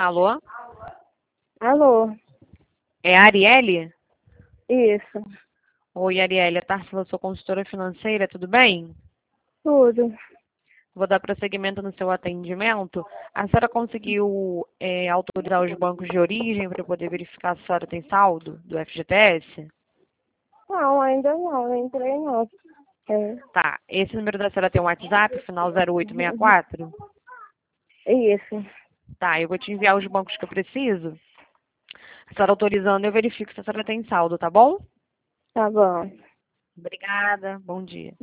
Alô? Alô, É a Arielle? isso, Oi, Arielle, é Tarsila, sou consultora financeira, tudo bem? tudo. Vou dar prosseguimento no seu atendimento. A senhora conseguiu autorizar os bancos de origem para poder verificar se a senhora tem saldo do FGTS? Não, ainda não entrei não. É, Tá, esse número da senhora tem um WhatsApp, final 0864? isso, Tá, eu vou te enviar os bancos que eu preciso. A senhora autorizando, eu verifico se a senhora tem saldo, tá bom? tá bom. Obrigada, bom dia.